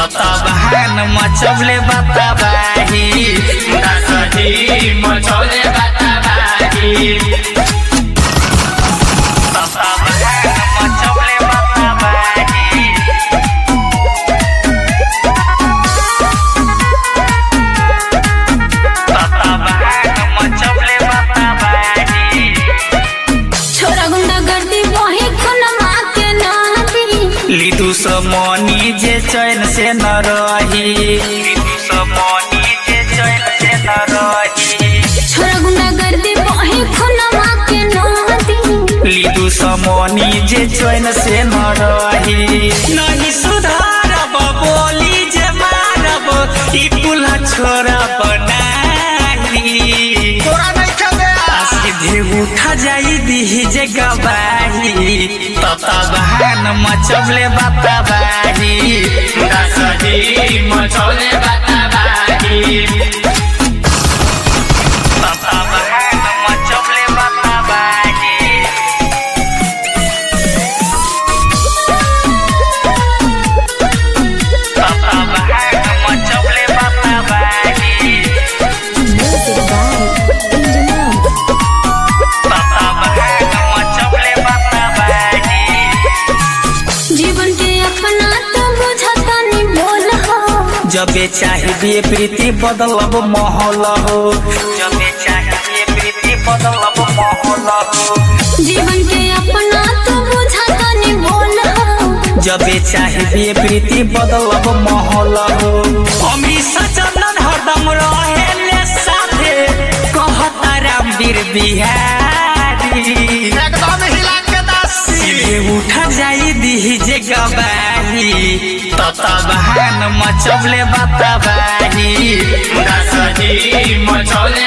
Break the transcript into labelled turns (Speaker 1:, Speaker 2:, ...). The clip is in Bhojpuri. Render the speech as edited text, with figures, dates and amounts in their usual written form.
Speaker 1: ततबहान मचवले बताबाही
Speaker 2: दसही मचौले बताबाही
Speaker 1: ततबहान मचवले बताबाही ततबहान मचवले बताबाही
Speaker 3: छोरा गुंडा गर्दी बहे खुनमा के नदी
Speaker 1: लिदु समनी जे चैन से न रही लिदु समनी जे चैन से न रही
Speaker 3: छोरा गुंडा गर्दी बहे खुनमा के नदी
Speaker 1: लिदु समनी जे चैन से न रही नहीं सुधारब बोली जे मारब ई पुला छोरा बनाही सीधे उठा जाई दीही जे गवाही ततबहान मचवले बताबाही
Speaker 2: दसही मचौले बताबाही
Speaker 1: ततबहान मचवले बताबाही ततबहान मचवले बताबाही ततबहान मचवले बताबाही
Speaker 3: जीवन के अपना तो बुझता नहीं बोल हो
Speaker 1: जबे चाहिए प्रीति बदलब माहौल हो जबे चाहिए प्रीति बदलब माहौल हो
Speaker 3: जीवन के अपना तो बुझता नहीं बोल हो
Speaker 1: जबे चाहिए प्रीति बदलब माहौल हो अमी सचंदन हरदम रहेले साथे कहता रामवीर बिहारी
Speaker 2: एकदम हिला के दासी
Speaker 1: सीधे उठा जाई दीही जे गवाही ततबहान मचवले बताबाही
Speaker 2: दसही मचौले